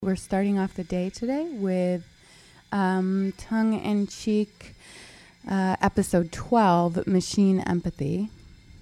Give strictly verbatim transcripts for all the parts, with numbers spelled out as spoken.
We're starting off the day today with um, tongue-in-cheek uh, episode twelve, Machine Empathy.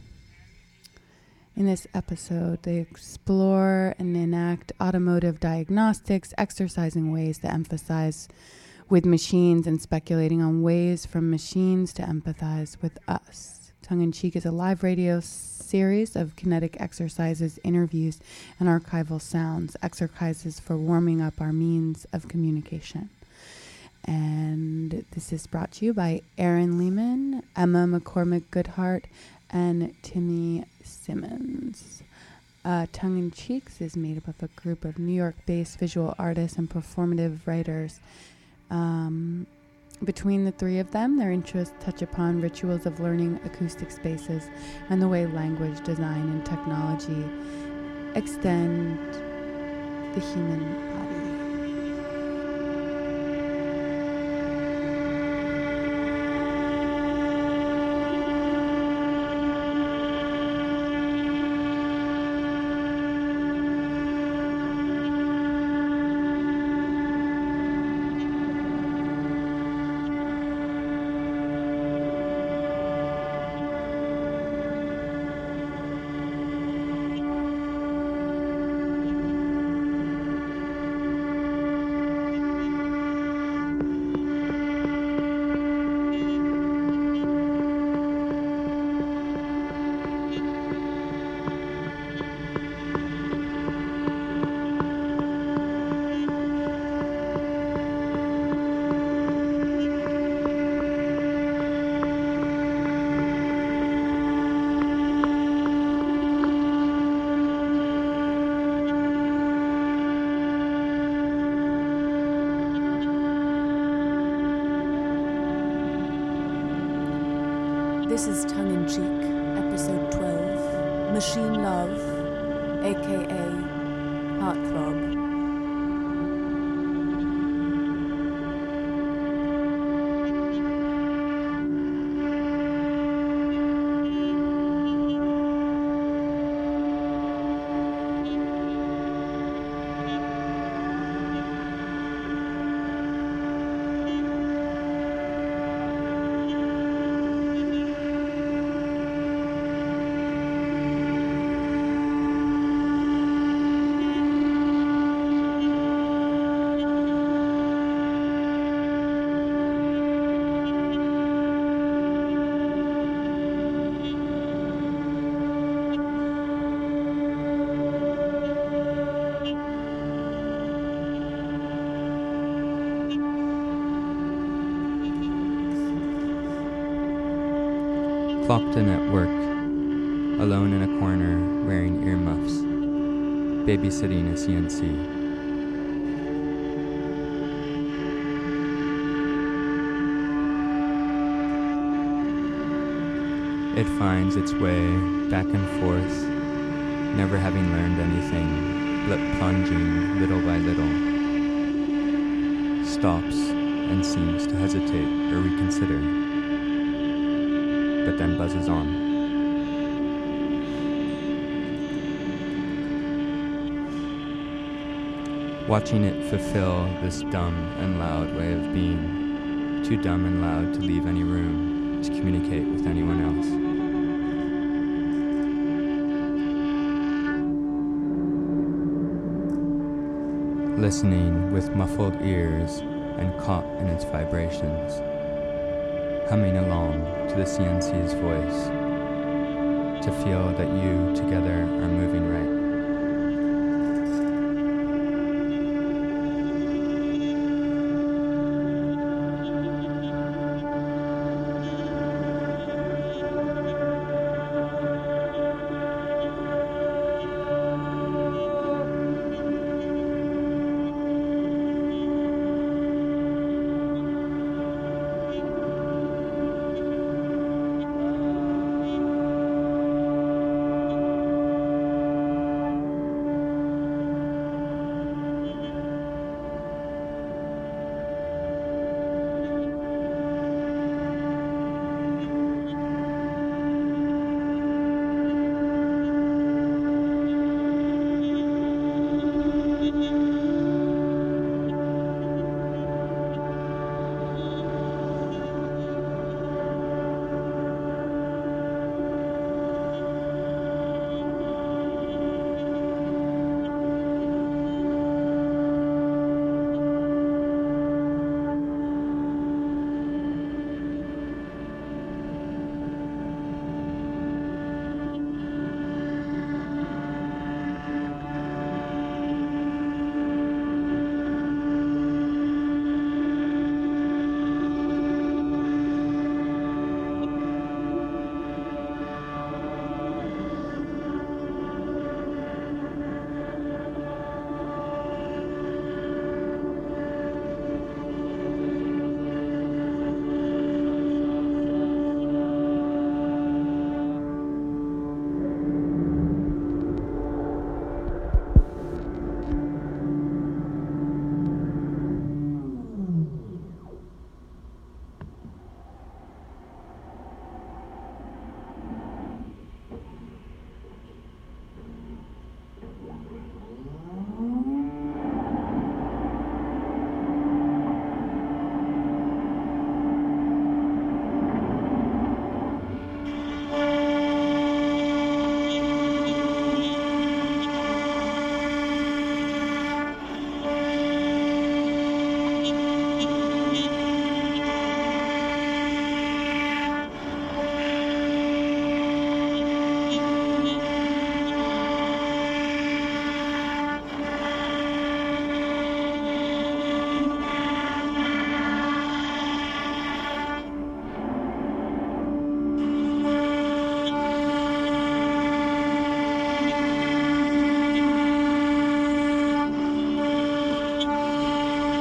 In this episode, they explore and enact automotive diagnostics, exercising ways to emphasize with machines and speculating on ways from machines to empathize with us. Tongue-in-Cheek is a live radio series of kinetic exercises, interviews, and archival sounds, exercises for warming up our means of communication. And this is brought to you by Aaron Lehman, Emma McCormick Goodhart, and Timmy Simmons. Uh, Tongue-in-Cheeks is made up of a group of New York-based visual artists and performative writers. Um, between the three of them, their interests touch upon rituals of learning, acoustic spaces, and the way language, design, and technology extend the human body. This is Tongue-in-Cheek, episode twelve, Machine Love, aka Heartthrob. Clocked in at work, alone in a corner wearing earmuffs, babysitting a C N C. It finds its way back and forth, never having learned anything, but plunging little by little, stops and seems to hesitate or reconsider, but then buzzes on. Watching it fulfill this dumb and loud way of being, too dumb and loud to leave any room to communicate with anyone else. Listening with muffled ears and caught in its vibrations, humming along to the C N C's voice, to feel that you together are moving right.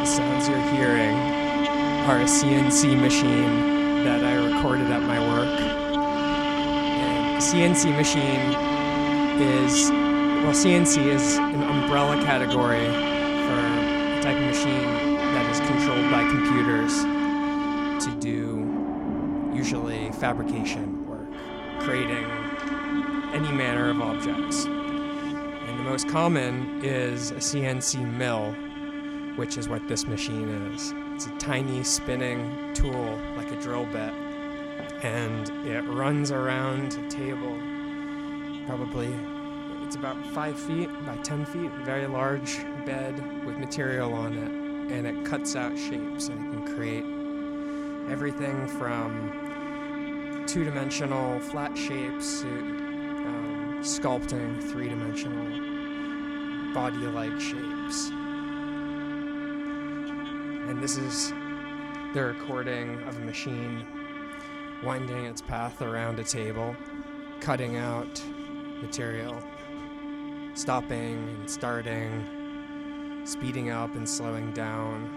sounds you're hearing are a C N C machine that I recorded at my work. And a C N C machine is, well, C N C is an umbrella category for a type of machine that is controlled by computers to do usually fabrication work, creating any manner of objects. And the most common is a C N C mill, which is what this machine is. It's a tiny spinning tool like a drill bit, and it runs around a table. Probably, it's about five feet by ten feet, very large bed with material on it, and it cuts out shapes, and it can create everything from two-dimensional flat shapes to um, sculpting three-dimensional body-like shapes. And this is the recording of a machine winding its path around a table, cutting out material, stopping and starting, speeding up and slowing down.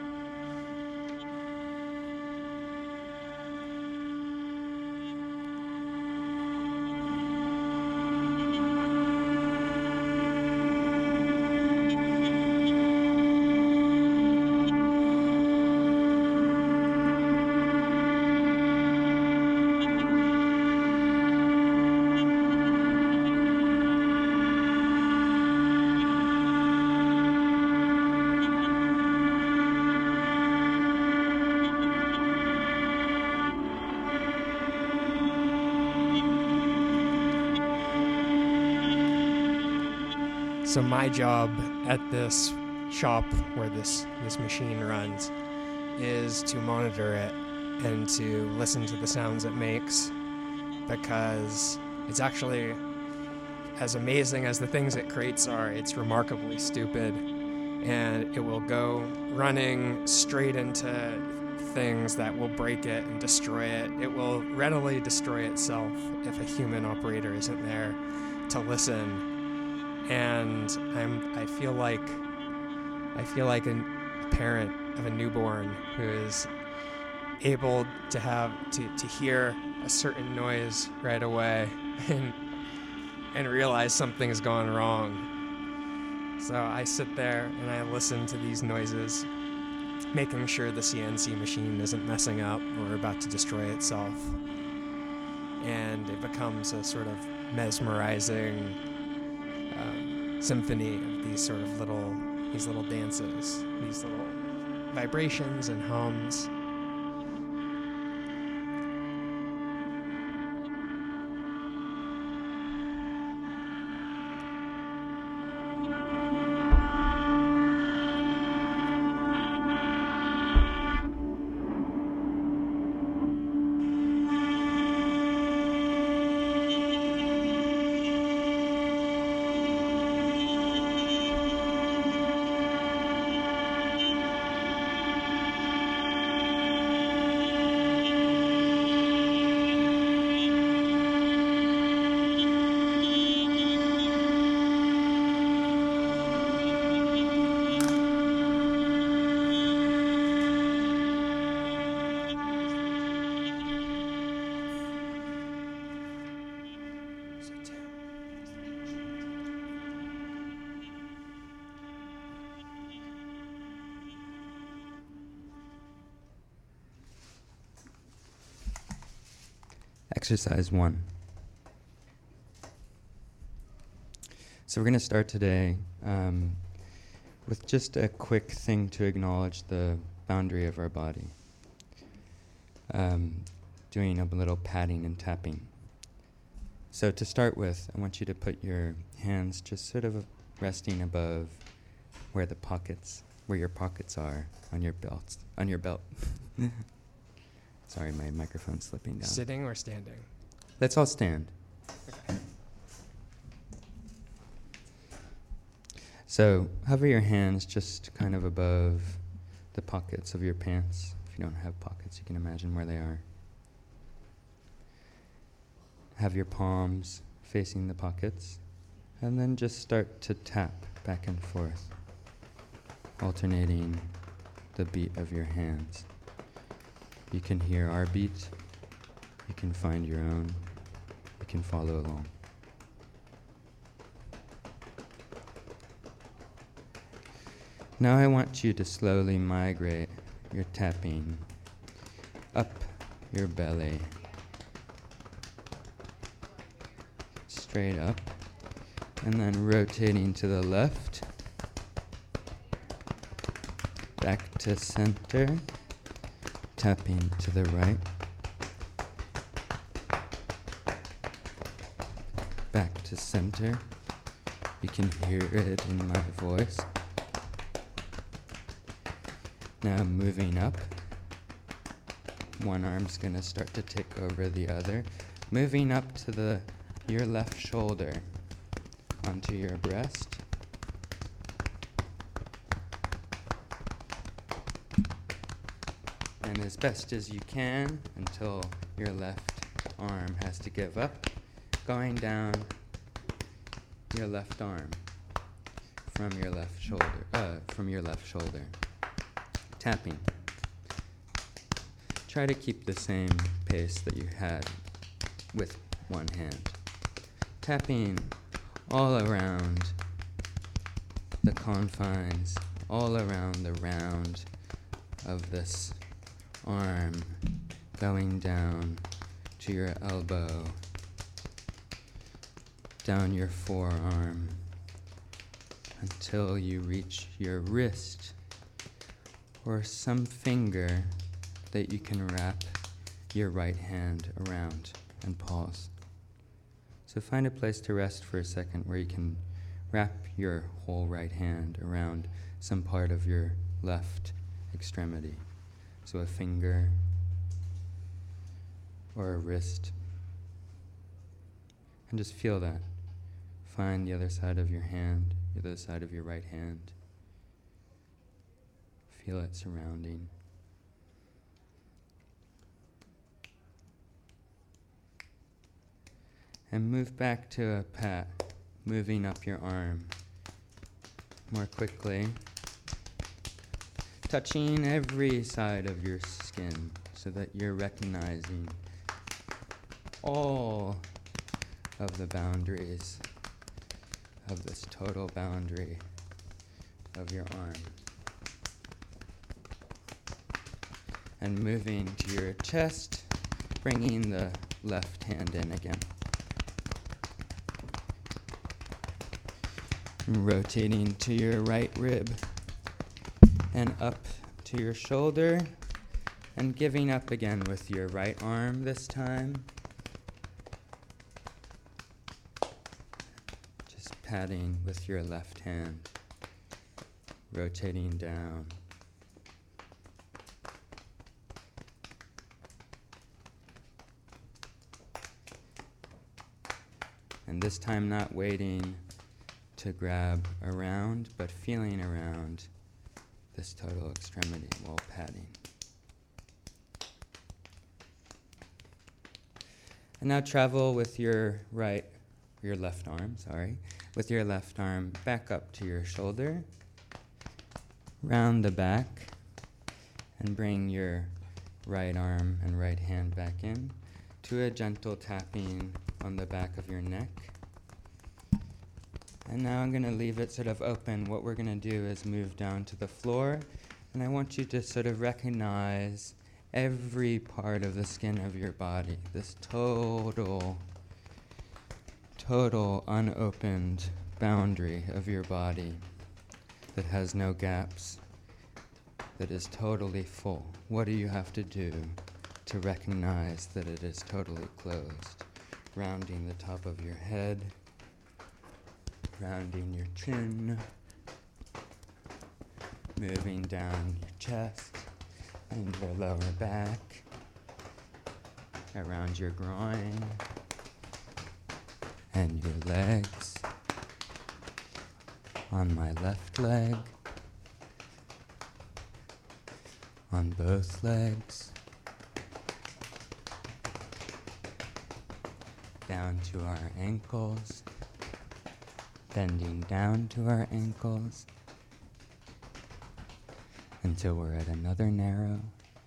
So my job at this shop where this, this machine runs is to monitor it and to listen to the sounds it makes, because it's actually, as amazing as the things it creates are, it's remarkably stupid, and it will go running straight into things that will break it and destroy it. It will readily destroy itself if a human operator isn't there to listen. And I'm, I feel like, I feel like a parent of a newborn who is able to have, to, to hear a certain noise right away and, and realize something's gone wrong. So I sit there and I listen to these noises, making sure the C N C machine isn't messing up or about to destroy itself. And it becomes a sort of mesmerizing Um, symphony of these sort of little, these little dances, these little vibrations and hums. Exercise one. So we're going to start today um, with just a quick thing to acknowledge the boundary of our body. Um, doing a little patting and tapping. So to start with, I want you to put your hands just sort of resting above where the pockets, where your pockets are on your belt, on your belt. Sorry, my microphone's slipping down. Sitting or standing? Let's all stand. Okay. So hover your hands just kind of above the pockets of your pants. If you don't have pockets, you can imagine where they are. Have your palms facing the pockets, and then just start to tap back and forth, alternating the beat of your hands. You can hear our beat. You can find your own. You can follow along. Now I want you to slowly migrate your tapping up your belly, straight up, and then rotating to the left, back to center, tapping to the right, back to center. You can hear it in my voice. Now moving up. One arm's gonna start to take over the other. Moving up to the your left shoulder onto your breast. And as best as you can until your left arm has to give up, going down your left arm from your left shoulder, uh, from your left shoulder. Tapping. Try to keep the same pace that you had with one hand. Tapping all around the confines, all around the round of this arm, going down to your elbow, down your forearm, until you reach your wrist or some finger that you can wrap your right hand around and pause. So find a place to rest for a second where you can wrap your whole right hand around some part of your left extremity. So a finger or a wrist. And just feel that. Find the other side of your hand, the other side of your right hand. Feel it surrounding. And move back to a pat, moving up your arm more quickly, touching every side of your skin so that you're recognizing all of the boundaries of this total boundary of your arm. And moving to your chest, bringing the left hand in again. Rotating to your right rib and up to your shoulder, and giving up again with your right arm this time. Just patting with your left hand, rotating down. And this time not waiting to grab around, but feeling around this total extremity while patting. And now travel with your right, your left arm, sorry, with your left arm back up to your shoulder, round the back, and bring your right arm and right hand back in to a gentle tapping on the back of your neck. And now I'm going to leave it sort of open. What we're going to do is move down to the floor, and I want you to sort of recognize every part of the skin of your body, this total, total unopened boundary of your body that has no gaps, that is totally full. What do you have to do to recognize that it is totally closed? Rounding the top of your head, rounding your chin, moving down your chest and your lower back, around your groin and your legs, on my left leg, on both legs, down to our ankles, bending down to our ankles, and until we're at another narrow.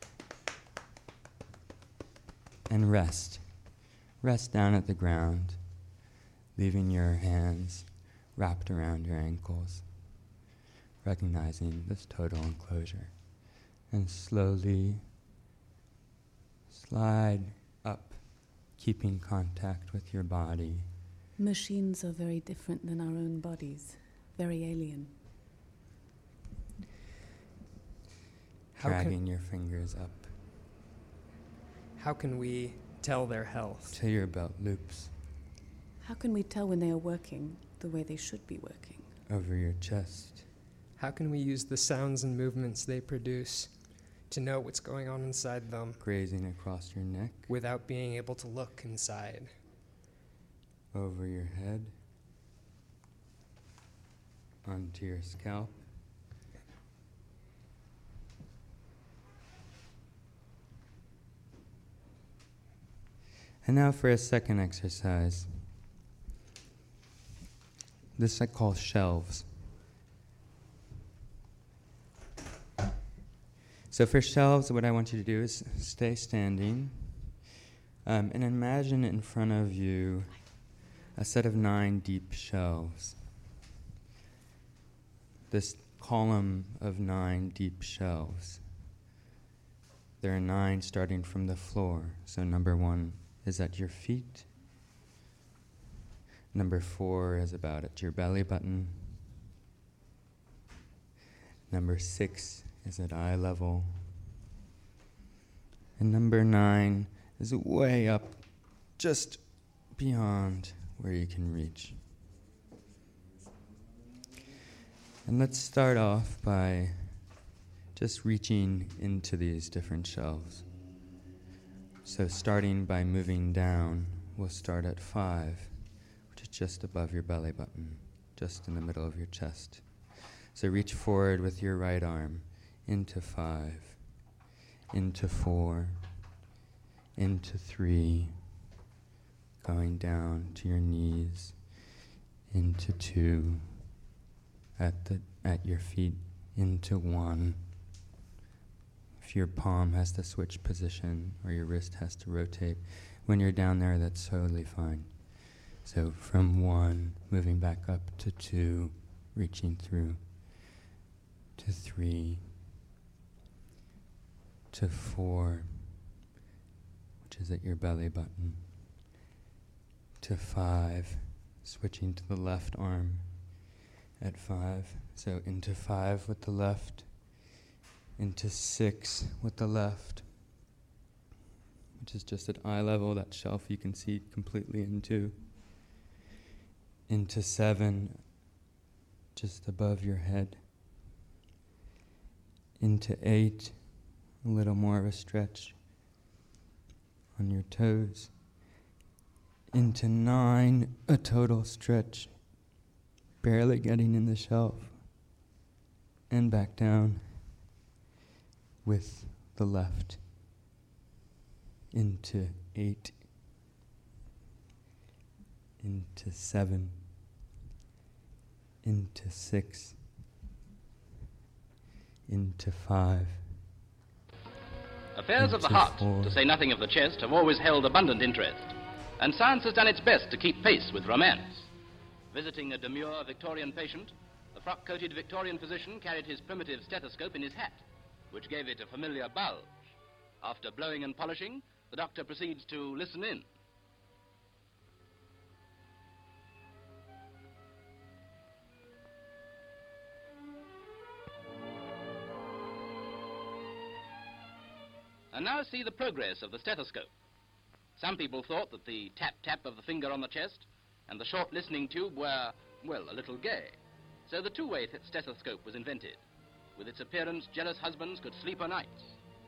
And rest. Rest down at the ground, leaving your hands wrapped around your ankles, recognizing this total enclosure. And slowly slide up, keeping contact with your body. Machines are very different than our own bodies, very alien. How Dragging can, your fingers up how can we tell their health? to your belt loops, How can we tell when they are working the way they should be working? over your chest, How can we use the sounds and movements they produce to know what's going on inside them grazing across your neck, without being able to look inside? over your head, onto your scalp, and now for a second exercise. This I call shelves. So for shelves, what I want you to do is stay standing um, and imagine in front of you a set of nine deep shelves. This column of nine deep shelves. There are nine starting from the floor. So number one is at your feet. Number four is about at your belly button. Number six is at eye level. And number nine is way up, just beyond where you can reach. And let's start off by just reaching into these different shelves. So starting by moving down, we'll start at five, which is just above your belly button, just in the middle of your chest. So reach forward with your right arm into five, into four, into three, going down to your knees, into two, at the at your feet, into one. If your palm has to switch position or your wrist has to rotate, when you're down there, that's totally fine. So from one, moving back up to two, reaching through, to three, to four, which is at your belly button, to five, switching to the left arm at five, so into five with the left, into six with the left, which is just at eye level, that shelf you can see completely into, into seven, just above your head, into eight, a little more of a stretch on your toes, into nine, a total stretch, barely getting in the shelf, and back down with the left, into eight, into seven, into six, into five. Affairs of the heart, to say nothing of the chest, have always held abundant interest, and science has done its best to keep pace with romance. Visiting a demure Victorian patient, the frock-coated Victorian physician carried his primitive stethoscope in his hat, which gave it a familiar bulge. After blowing and polishing, the doctor proceeds to listen in. And now see the progress of the stethoscope. Some people thought that the tap-tap of the finger on the chest and the short listening tube were, well, a little gay. So the two-way th- stethoscope was invented. With its appearance, jealous husbands could sleep o' nights.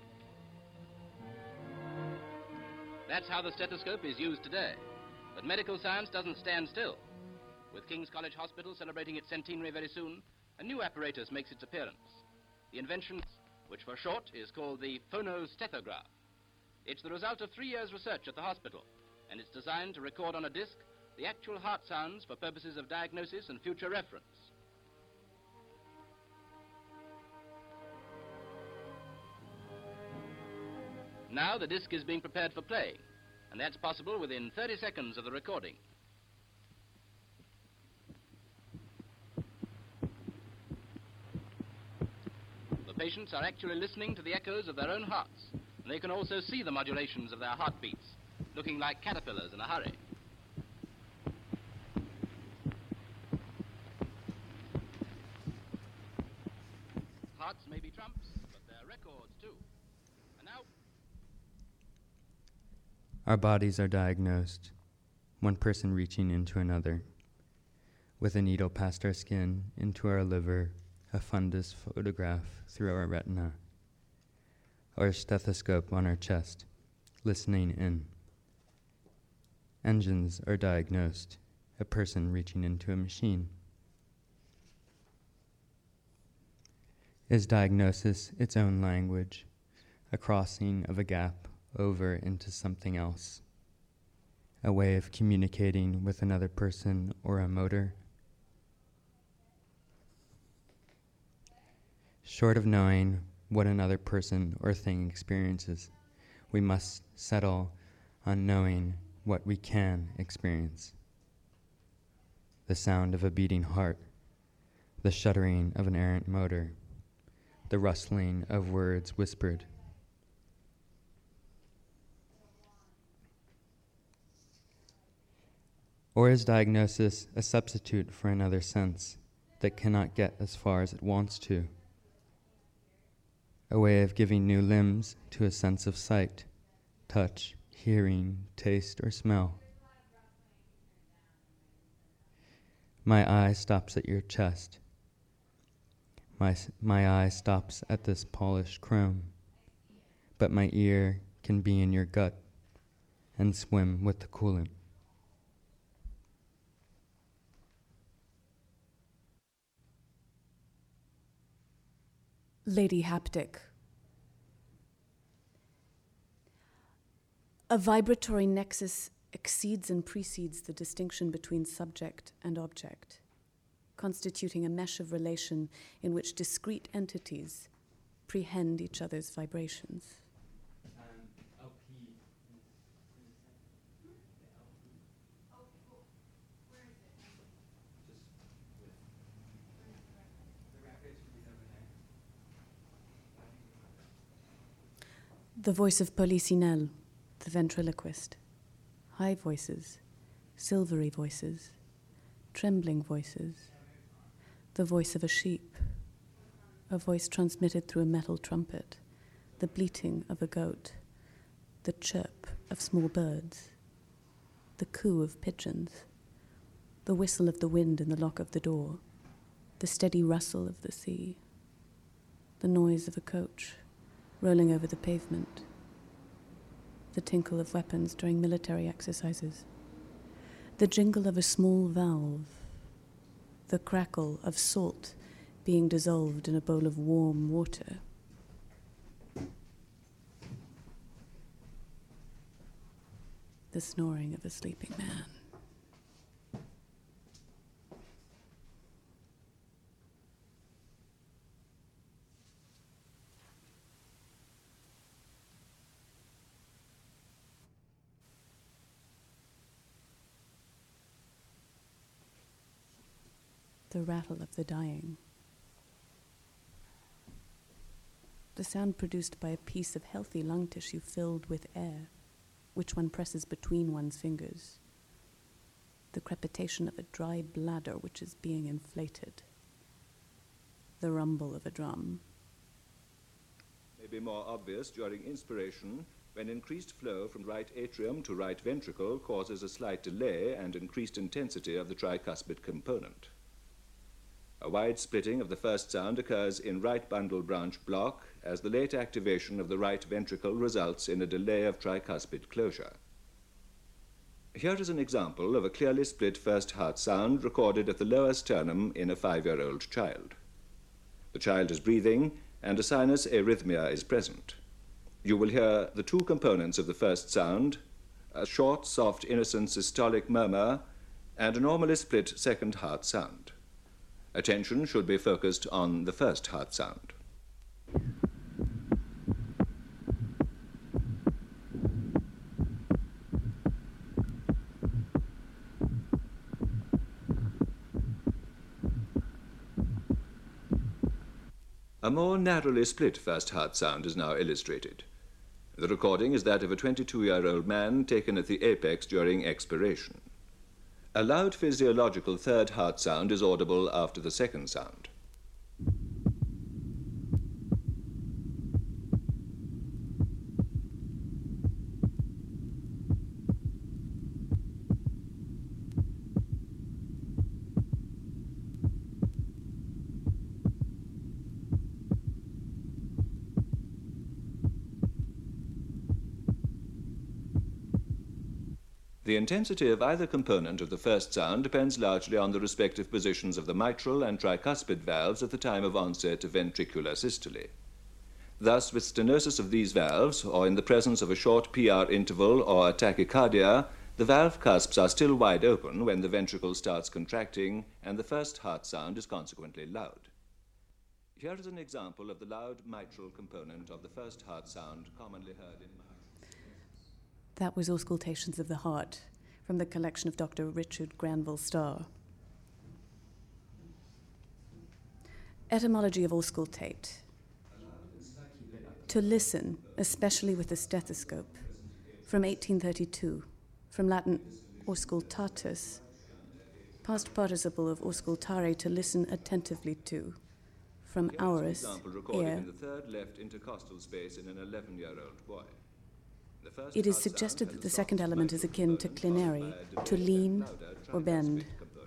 That's how the stethoscope is used today. But medical science doesn't stand still. With King's College Hospital celebrating its centenary very soon, a new apparatus makes its appearance. The invention, which for short is called the phonostethegraph. It's the result of three years' research at the hospital, and it's designed to record on a disc the actual heart sounds for purposes of diagnosis and future reference. Now the disc is being prepared for playing, and that's possible within thirty seconds of the recording. The patients are actually listening to the echoes of their own hearts, and they can also see the modulations of their heartbeats, looking like caterpillars in a hurry. Hearts may be trumps, but they're records too. And now... Our bodies are diagnosed, one person reaching into another, with a needle past our skin, into our liver, a fundus photograph through our retina, or a stethoscope on our chest, listening in. Engines are diagnosed, a person reaching into a machine. Is diagnosis its own language, a crossing of a gap over into something else, a way of communicating with another person or a motor? Short of knowing what another person or thing experiences, we must settle on knowing what we can experience. The sound of a beating heart, the shuddering of an errant motor, the rustling of words whispered. Or is diagnosis a substitute for another sense that cannot get as far as it wants to? A way of giving new limbs to a sense of sight, touch, hearing, taste, or smell. My eye stops at your chest. My, my eye stops at this polished chrome, but my ear can be in your gut and swim with the coolant. Lady Haptic. A vibratory nexus exceeds and precedes the distinction between subject and object, constituting a mesh of relation in which discrete entities prehend each other's vibrations. The voice of Polycinelle, the ventriloquist. High voices, silvery voices, trembling voices. The voice of a sheep, a voice transmitted through a metal trumpet. The bleating of a goat, the chirp of small birds, the coo of pigeons, the whistle of the wind in the lock of the door, the steady rustle of the sea, the noise of a coach rolling over the pavement, the tinkle of weapons during military exercises, the jingle of a small valve, the crackle of salt being dissolved in a bowl of warm water. The snoring of a sleeping man. The rattle of the dying. The sound produced by a piece of healthy lung tissue filled with air, which one presses between one's fingers. The crepitation of a dry bladder which is being inflated. The rumble of a drum. May be more obvious during inspiration, when increased flow from right atrium to right ventricle causes a slight delay and increased intensity of the tricuspid component. A wide splitting of the first sound occurs in right bundle branch block as the late activation of the right ventricle results in a delay of tricuspid closure. Here is an example of a clearly split first heart sound recorded at the lower sternum in a five-year-old child. The child is breathing and a sinus arrhythmia is present. You will hear the two components of the first sound, a short, soft, innocent systolic murmur and a normally split second heart sound. Attention should be focused on the first heart sound. A more narrowly split first heart sound is now illustrated. The recording is that of a twenty-two-year-old man taken at the apex during expiration. A loud physiological third heart sound is audible after the second sound. The intensity of either component of the first sound depends largely on the respective positions of the mitral and tricuspid valves at the time of onset of ventricular systole. Thus, with stenosis of these valves, or in the presence of a short P R interval or a tachycardia, the valve cusps are still wide open when the ventricle starts contracting, and the first heart sound is consequently loud. Here is an example of the loud mitral component of the first heart sound commonly heard in That was Auscultations of the Heart from the collection of Doctor Richard Granville Starr. Etymology of auscultate. To listen, especially with a stethoscope, from eighteen thirty-two, from Latin auscultatus, past participle of auscultare, to listen attentively to, from aurus, ear. In the third left intercostal space in an eleven-year-old boy. It is suggested that the second element is akin to clinere, to lean or bend.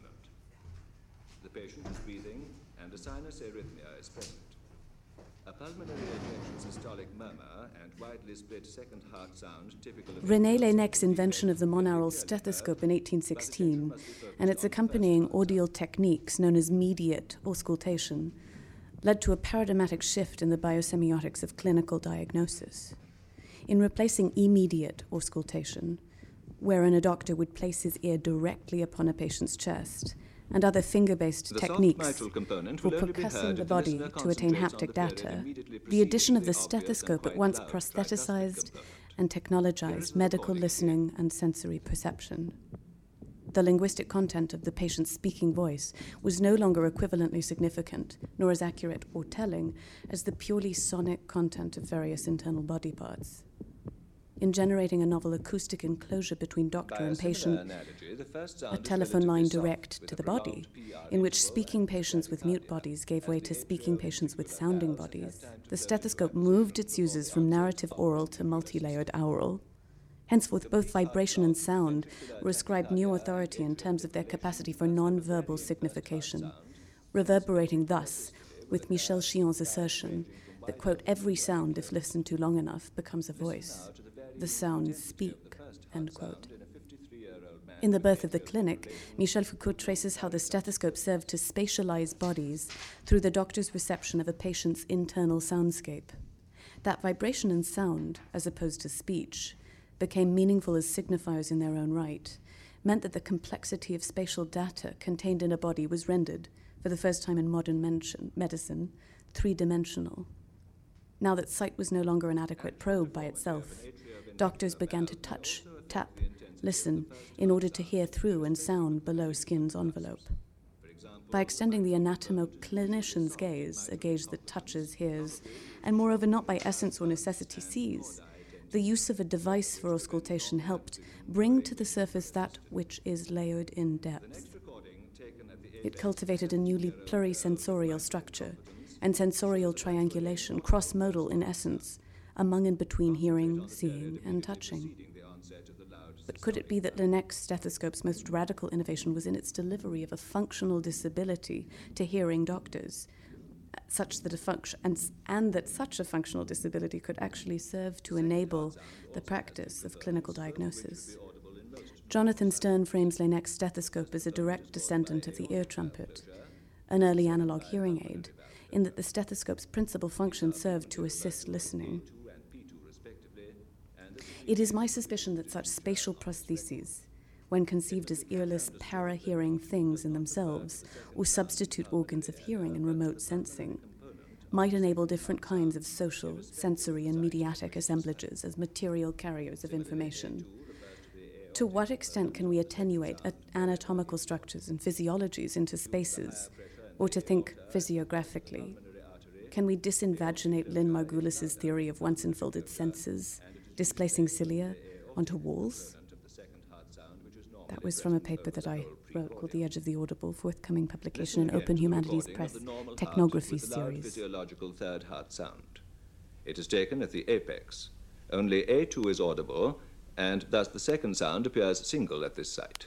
The patient is breathing, and a sinus arrhythmia is present. A pulmonary ejection systolic murmur and widely split second heart sound typical of... René Laennec's invention of the monaural stethoscope in eighteen sixteen and its accompanying audial techniques known as mediate auscultation led to a paradigmatic shift in the biosemiotics of clinical diagnosis. In replacing immediate auscultation, wherein a doctor would place his ear directly upon a patient's chest, and other finger-based The techniques soft mitral component for will only be percussing heard the if body listener to attain concentrates on haptic the period data, immediately the addition of the preceding the obvious stethoscope and at quite once loud prostheticized tricuspid and technologized medical listening and sensory perception. The linguistic content of the patient's speaking voice was no longer equivalently significant, nor as accurate or telling as the purely sonic content of various internal body parts. In generating a novel acoustic enclosure between doctor and patient, a telephone line direct to the body, in which speaking patients with mute bodies gave way to speaking patients with sounding bodies, the stethoscope moved its users from narrative oral to multi-layered aural. Henceforth, both vibration and sound were ascribed new authority in terms of their capacity for non-verbal signification, reverberating thus with Michel Chion's assertion that, quote, every sound, if listened to long enough, becomes a voice. The sounds speak, end quote. In The Birth of the Clinic, Michel Foucault traces how the stethoscope served to spatialize bodies through the doctor's reception of a patient's internal soundscape. That vibration and sound, as opposed to speech, became meaningful as signifiers in their own right, meant that the complexity of spatial data contained in a body was rendered, for the first time in modern mention, medicine, three-dimensional. Now that sight was no longer an adequate probe by itself, doctors began to touch, tap, listen, in order to hear through and sound below skin's envelope. By extending the anatomo-clinician's gaze, a gaze that touches, hears, and moreover not by essence or necessity sees, the use of a device for auscultation helped bring to the surface that which is layered in depth. It cultivated a newly plurisensorial structure and sensorial triangulation, cross-modal in essence, among and between hearing, seeing, and touching. But could it be that Laennec's stethoscope's most radical innovation was in its delivery of a functional disability to hearing doctors, such that a function and, and that such a functional disability could actually serve to enable the practice of clinical diagnosis? Jonathan Stern frames Laennec's stethoscope as a direct descendant of the ear trumpet, an early analog hearing aid, in that the stethoscope's principal function served to assist listening. It is my suspicion that such spatial prostheses, when conceived as earless para-hearing things in themselves, or substitute organs of hearing and remote sensing, might enable different kinds of social, sensory, and mediatic assemblages as material carriers of information. To what extent can we attenuate anatomical structures and physiologies into spaces, or to think physiographically? Can we disinvaginate Lynn Margulis's theory of once-enfolded senses, displacing cilia onto walls? That was from a paper that I wrote called The Edge of the Audible, forthcoming publication in Open Humanities Press, Technography Series. Physiological third heart sound. It is taken at the apex. Only A two is audible, and thus the second sound appears single at this site.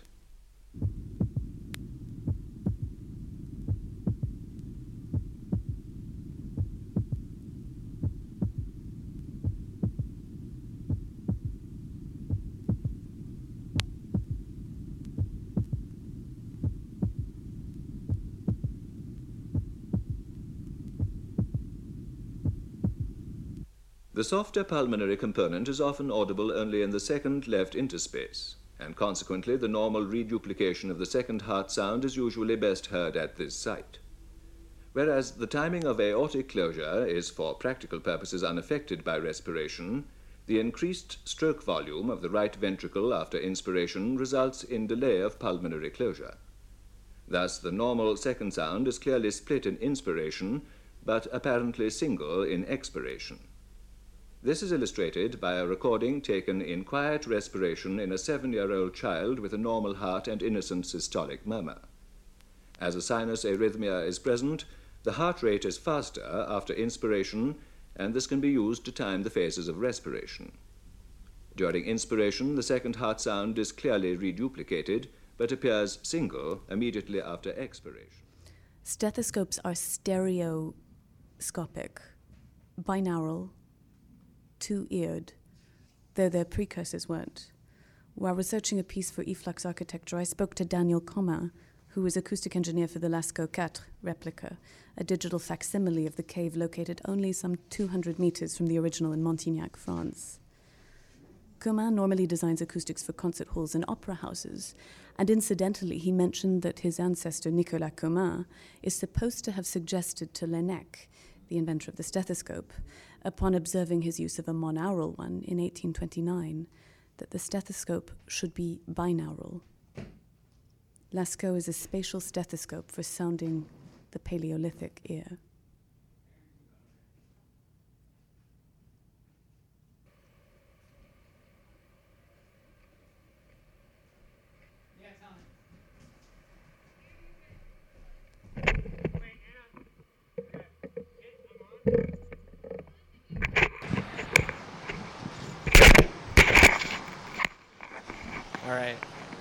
The softer pulmonary component is often audible only in the second left interspace, and consequently the normal reduplication of the second heart sound is usually best heard at this site. Whereas the timing of aortic closure is for practical purposes unaffected by respiration, the increased stroke volume of the right ventricle after inspiration results in delay of pulmonary closure. Thus the normal second sound is clearly split in inspiration, but apparently single in expiration. This is illustrated by a recording taken in quiet respiration in a seven-year-old child with a normal heart and innocent systolic murmur. As a sinus arrhythmia is present, the heart rate is faster after inspiration, and this can be used to time the phases of respiration. During inspiration, the second heart sound is clearly reduplicated, but appears single immediately after expiration. Stethoscopes are stereoscopic, binaural, two-eared, though their precursors weren't. While researching a piece for eFlux Architecture, I spoke to Daniel Commun, who was acoustic engineer for the Lascaux four replica, a digital facsimile of the cave located only some two hundred meters from the original in Montignac, France. Commun normally designs acoustics for concert halls and opera houses, and incidentally he mentioned that his ancestor Nicolas Commun is supposed to have suggested to Laennec, the inventor of the stethoscope, upon observing his use of a monaural one in eighteen twenty-nine, that the stethoscope should be binaural. Lascaux is a spatial stethoscope for sounding the Paleolithic ear. All right.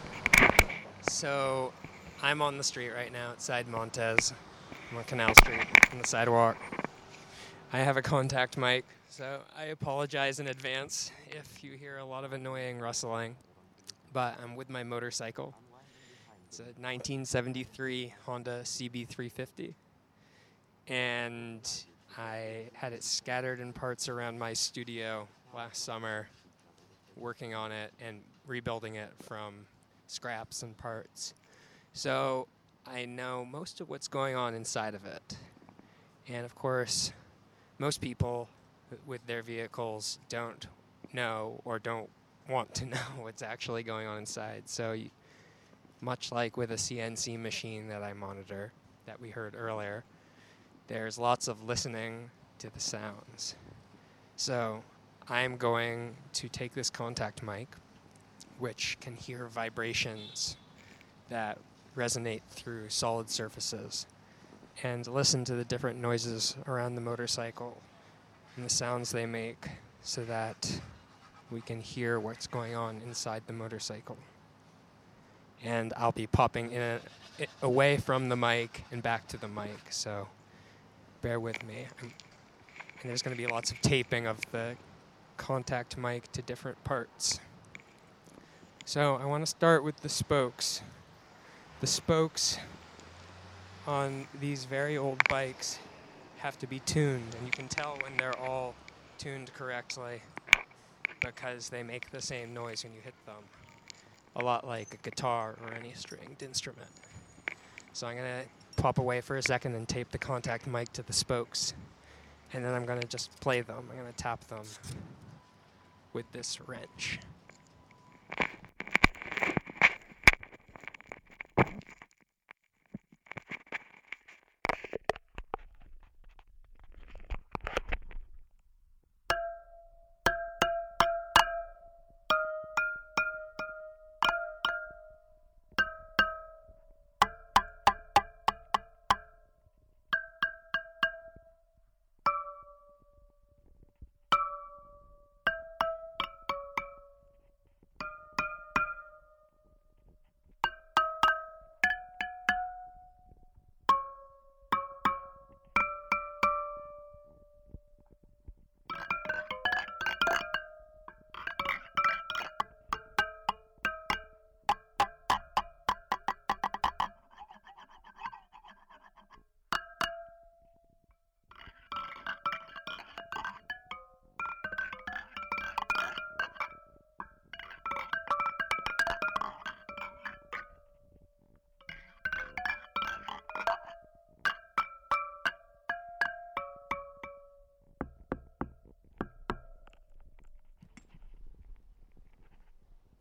So I'm on the street right now outside Montez. I'm on Canal Street on the sidewalk. I have a contact mic, so I apologize in advance if you hear a lot of annoying rustling. But I'm with my motorcycle. It's a nineteen seventy-three Honda C B three fifty. And I had it scattered in parts around my studio last summer, working on it and rebuilding it from scraps and parts. So I know most of what's going on inside of it. And of course, most people with their vehicles don't know or don't want to know what's actually going on inside. So you, much like with a C N C machine that I monitor, that we heard earlier, there's lots of listening to the sounds. So I'm going to take this contact mic, which can hear vibrations that resonate through solid surfaces, and listen to the different noises around the motorcycle and the sounds they make so that we can hear what's going on inside the motorcycle. And I'll be popping in a, I- away from the mic and back to the mic, so bear with me. I'm, and there's going to be lots of taping of the contact mic to different parts. So I want to start with the spokes. The spokes on these very old bikes have to be tuned, and you can tell when they're all tuned correctly because they make the same noise when you hit them, a lot like a guitar or any stringed instrument. So I'm going to pop away for a second and tape the contact mic to the spokes, and then I'm going to just play them. I'm going to tap them with this wrench.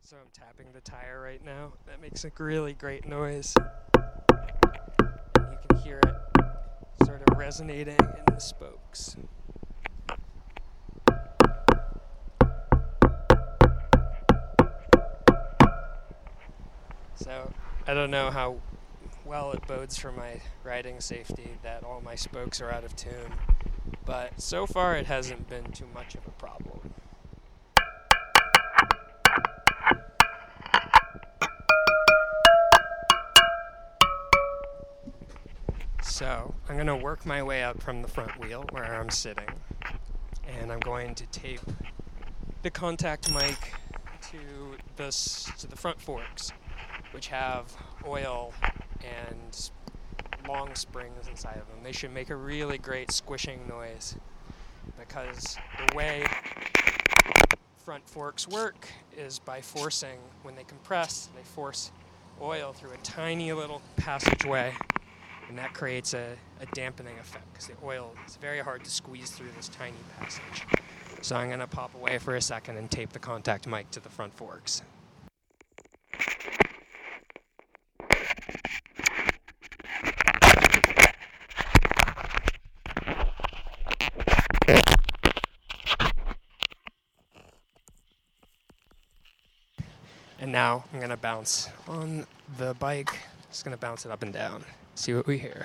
So I'm tapping the tire right now. That makes a really great noise. And you can hear it sort of resonating in the spokes. So I don't know how well it bodes for my riding safety that all my spokes are out of tune, but so far it hasn't been too much of a problem. So I'm going to work my way up from the front wheel where I'm sitting, and I'm going to tape the contact mic to the, s- to the front forks, which have oil and long springs inside of them. They should make a really great squishing noise, because the way front forks work is by forcing, when they compress, they force oil through a tiny little passageway, and that creates a, a dampening effect, because the oil is very hard to squeeze through this tiny passage. So I'm going to pop away for a second and tape the contact mic to the front forks. And now I'm going to bounce on the bike. Just going to bounce it up and down. See what we hear.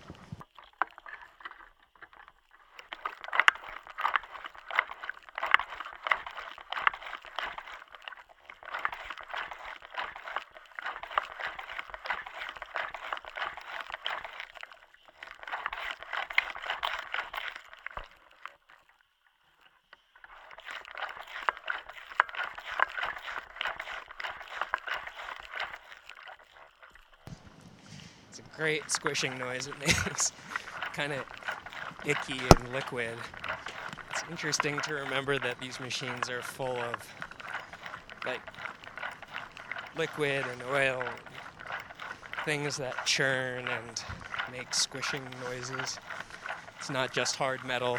It's a great squishing noise it makes. Kind of icky and liquid. It's interesting to remember that these machines are full of like liquid and oil and things that churn and make squishing noises. It's not just hard metal.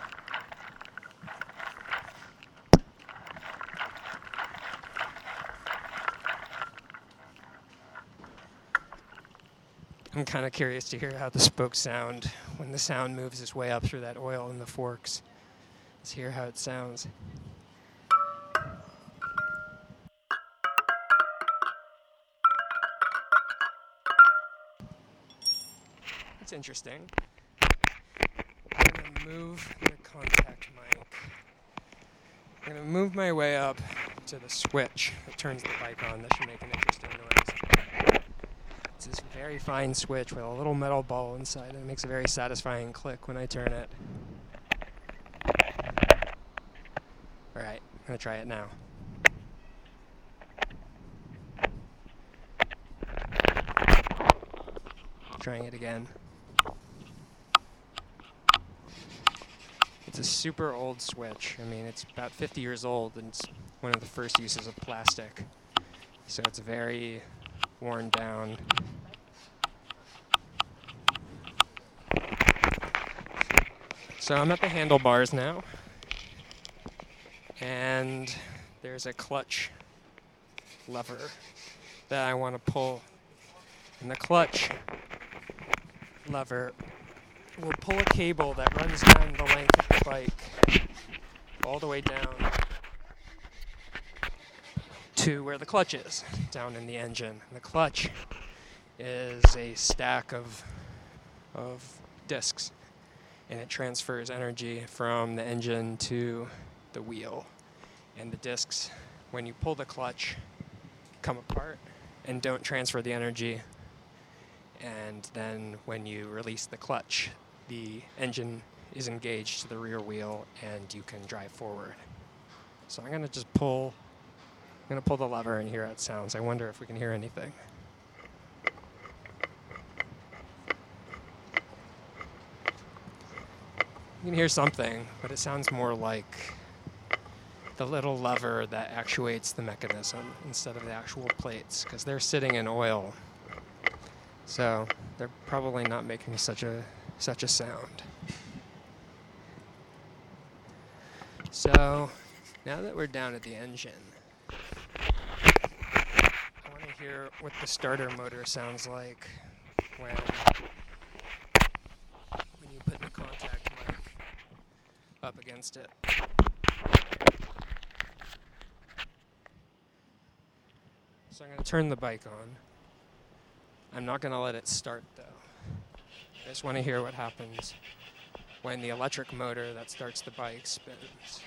I'm kind of curious to hear how the spokes sound when the sound moves its way up through that oil in the forks. Let's hear how it sounds. That's interesting. I'm going to move the contact mic. I'm going to move my way up to the switch that turns the bike on. That should make an interesting noise. It's this very fine switch with a little metal ball inside, and it makes a very satisfying click when I turn it. Alright, I'm going to try it now. Trying it again. It's a super old switch. I mean, it's about fifty years old, and it's one of the first uses of plastic. So it's very worn down. So I'm at the handlebars now, and there's a clutch lever that I want to pull, and the clutch lever will pull a cable that runs down the length of the bike all the way down to where the clutch is, down in the engine. And the clutch is a stack of of discs, and it transfers energy from the engine to the wheel. And the discs, when you pull the clutch, come apart and don't transfer the energy. And then when you release the clutch, the engine is engaged to the rear wheel and you can drive forward. So I'm gonna just pull, I'm gonna pull the lever and hear how it sounds. I wonder if we can hear anything. You can hear something, but it sounds more like the little lever that actuates the mechanism instead of the actual plates, because they're sitting in oil. So they're probably not making such a such a sound. So now that we're down at the engine, hear what the starter motor sounds like when, when you put the contact mic up against it. So I'm going to turn the bike on. I'm not going to let it start though. I just want to hear what happens when the electric motor that starts the bike spins.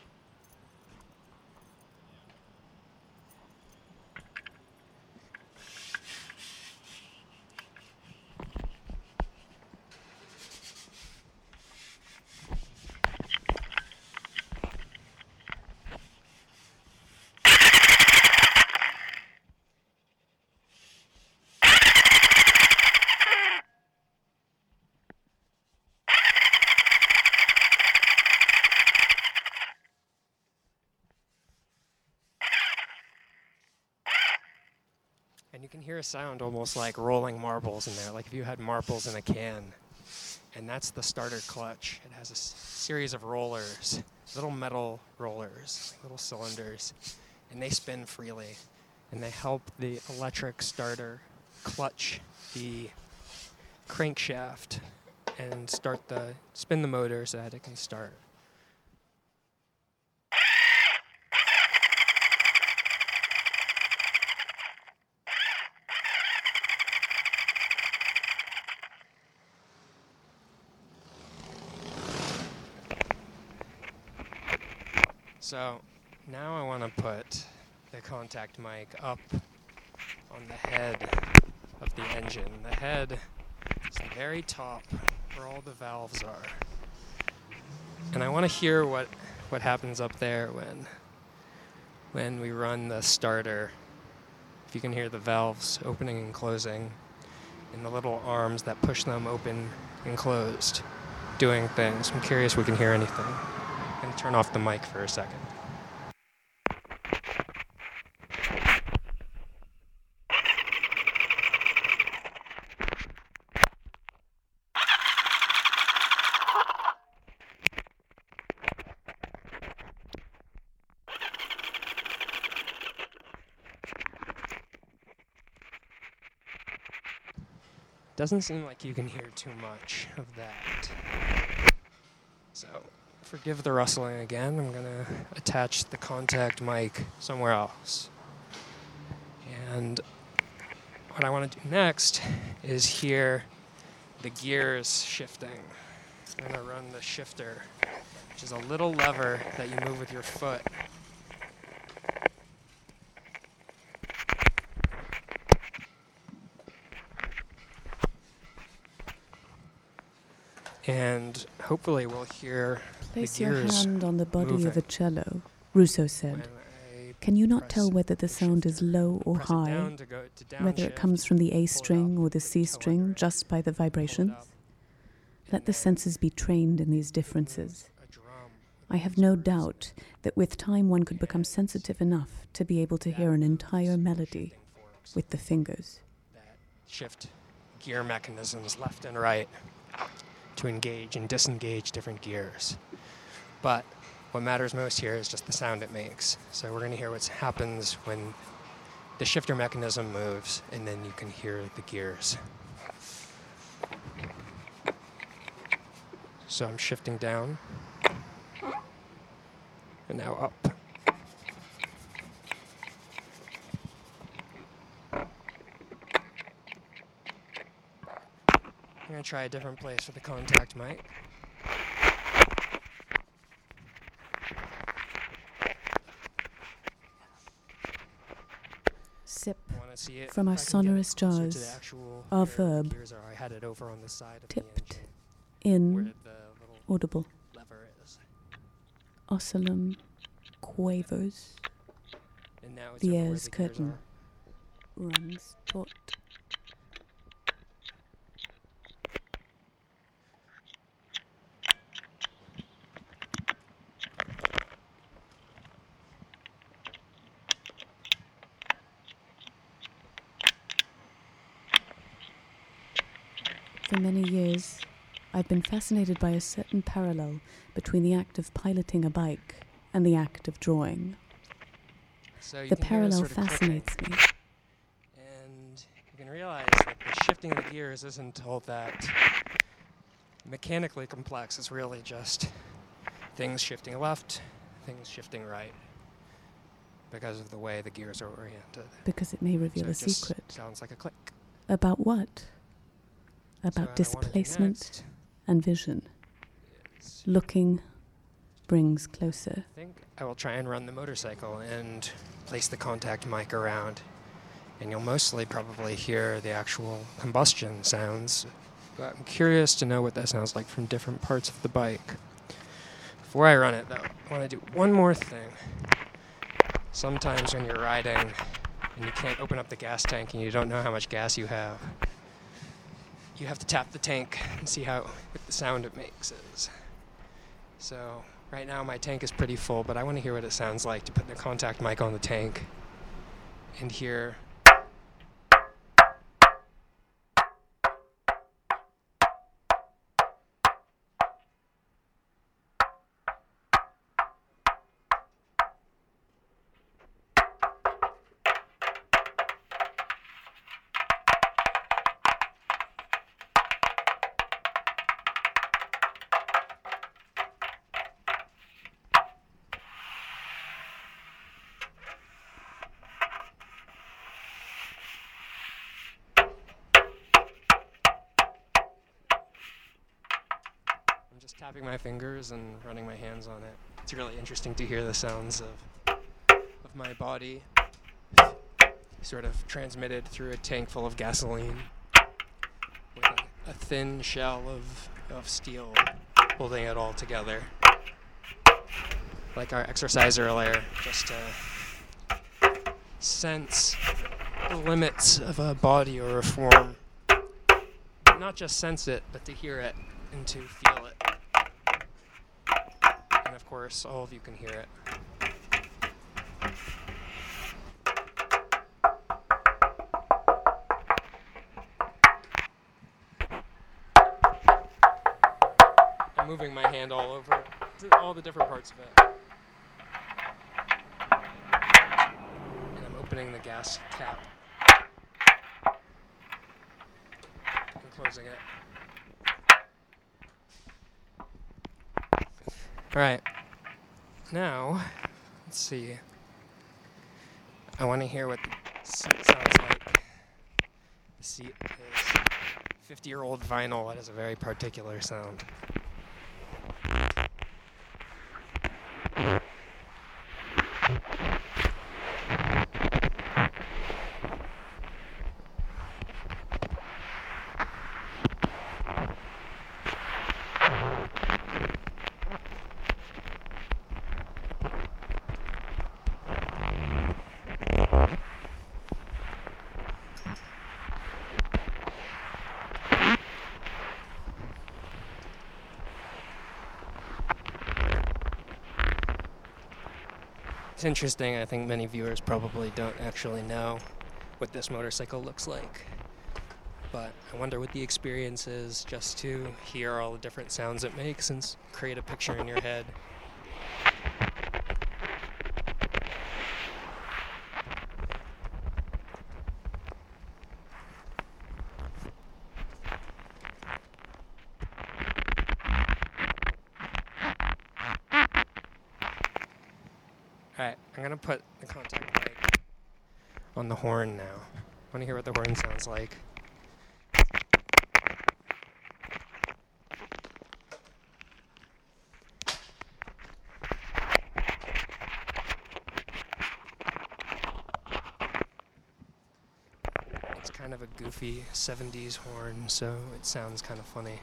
And you can hear a sound almost like rolling marbles in there, like if you had marbles in a can. And that's the starter clutch. It has a s- series of rollers, little metal rollers, little cylinders, and they spin freely. And they help the electric starter clutch the crankshaft and start the spin the motor so that it can start. So now I want to put the contact mic up on the head of the engine. The head is the very top where all the valves are. And I want to hear what, what happens up there when, when we run the starter. If you can hear the valves opening and closing and the little arms that push them open and closed doing things. I'm curious if we can hear anything. I'm going to turn off the mic for a second. Doesn't seem like you can hear too much of that. So, forgive the rustling again. I'm going to attach the contact mic somewhere else. And what I want to do next is hear the gears shifting. I'm going to run the shifter, which is a little lever that you move with your foot. And hopefully we'll hear Place the your gears hand on the body moving. of a cello, Rousseau when said. I Can you not press tell whether the sound is shifter. low or Press it high, down to go to whether it downshift, comes from the A pull it string up, or the put C toe string under it, just by the pull it vibrations? up, Let and the then senses be trained in these move differences. a drum with I have those no screws. doubt that with time one could become sensitive enough to be able to That hear an moves entire melody shifting forks with the fingers. that shift gear mechanisms left and right to engage and disengage different gears. But what matters most here is just the sound it makes. So we're going to hear what happens when the shifter mechanism moves, and then you can hear the gears. So I'm shifting down, and now up. I'm going to try a different place for the contact mic. Sip I want to see it From our if I can get sonorous it closer to jars the actual of where the verb gears are. I had it over on the side of tipped the engine where in the little audible lever is. oscillum quavers And now it's The over where air's the gears curtain. are. runs taut. For many years, I've been fascinated by a certain parallel between the act of piloting a bike and the act of drawing. So you The can hear this parallel sort of clicking. fascinates me. realize that the shifting of the gears isn't all that mechanically complex. It's really just things shifting left, things shifting right, because of the way the gears are oriented. Because it may reveal So a it just secret. sounds like a click. About what? So About what I wanna do displacement next and vision. is Looking brings closer. I think I will try and run the motorcycle and place the contact mic around. And you'll mostly probably hear the actual combustion sounds. But I'm curious to know what that sounds like from different parts of the bike. Before I run it, though, I want to do one more thing. Sometimes when you're riding and you can't open up the gas tank and you don't know how much gas you have, you have to tap the tank and see how what the sound it makes is. So right now my tank is pretty full, but I want to hear what it sounds like to put the contact mic on the tank and hear. Just tapping my fingers and running my hands on it. It's really interesting to hear the sounds of of my body sort of transmitted through a tank full of gasoline with a, a thin shell of, of steel holding it all together. Like our exercise earlier, just to sense the limits of a body or a form. Not just sense it, but to hear it and to feel it. And of course, all of you can hear it. I'm moving my hand all over to all the different parts of it. And I'm opening the gas cap and closing it. Alright, now, let's see. I want to hear what the seat sounds like. The seat is fifty-year-old vinyl. That is a very particular sound. It's interesting. I think many viewers probably don't actually know what this motorcycle looks like. But I wonder what the experience is just to hear all the different sounds it makes and s- create a picture in your head. Alright, I'm gonna put the contact mic on the horn now. I wanna hear what the horn sounds like. It's kind of a goofy seventies horn, so it sounds kind of funny.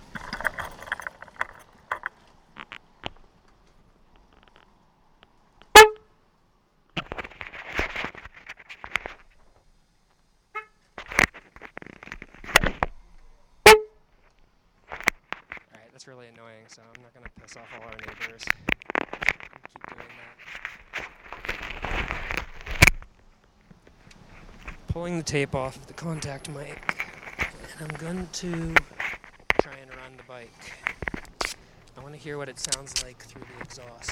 That's really annoying, so I'm not going to piss off all our neighbors. Keep doing that. Pulling the tape off of the contact mic, and I'm going to try and run the bike. I want to hear what it sounds like through the exhaust.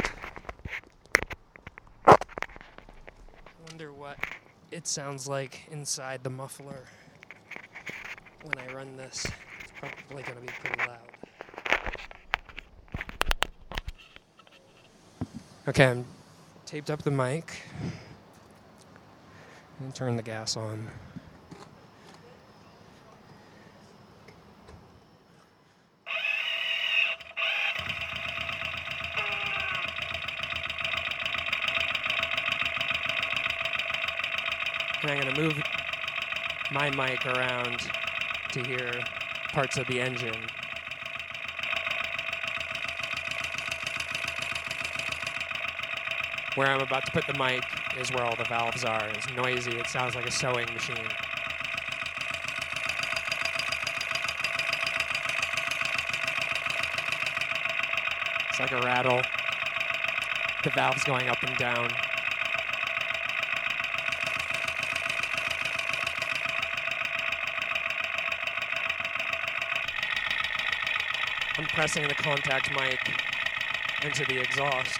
I wonder what it sounds like inside the muffler when I run this, it's probably going to be pretty loud. Okay, I'm taped up the mic and turn the gas on. And I'm going to move my mic around to hear parts of the engine. Where I'm about to put the mic is where all the valves are. It's noisy. It sounds like a sewing machine. It's like a rattle. The valves going up and down. I'm pressing the contact mic into the exhaust.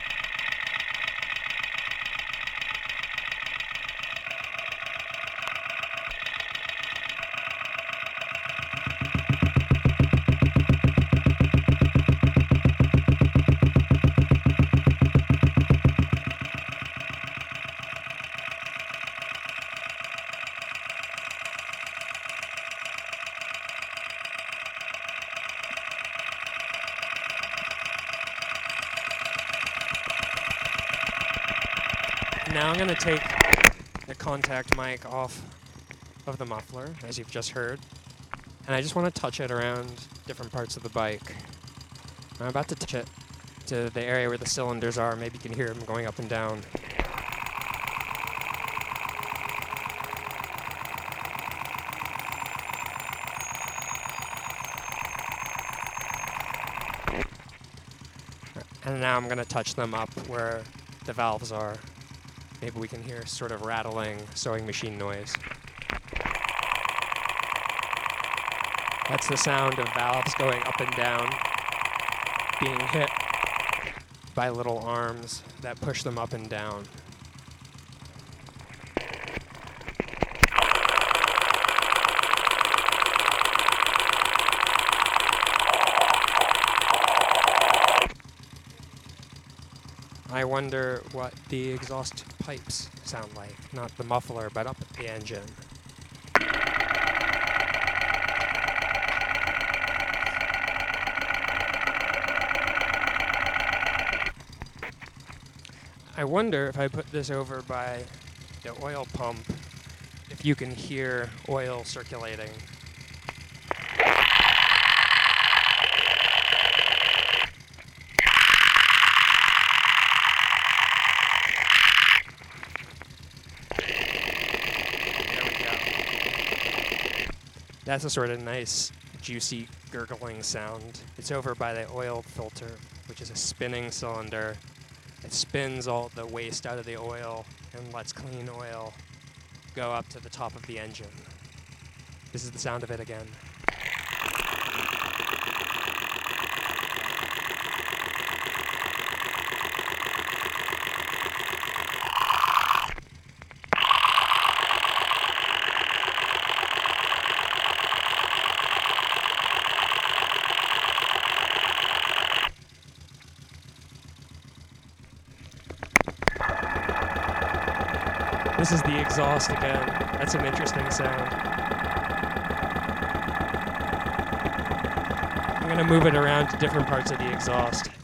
Now I'm going to take the contact mic off of the muffler, as you've just heard, and I just want to touch it around different parts of the bike. I'm about to touch it to the area where the cylinders are. Maybe you can hear them going up and down. And now I'm going to touch them up where the valves are. Maybe we can hear sort of rattling sewing machine noise. That's the sound of valves going up and down, being hit by little arms that push them up and down. I wonder what the exhaust pipes sound like. Not the muffler, but up the engine. I wonder if I put this over by the oil pump, if you can hear oil circulating. That's a sort of nice, juicy, gurgling sound. It's over by the oil filter, which is a spinning cylinder. It spins all the waste out of the oil and lets clean oil go up to the top of the engine. This is the sound of it again. This is the exhaust again. That's an interesting sound. I'm going to move it around to different parts of the exhaust.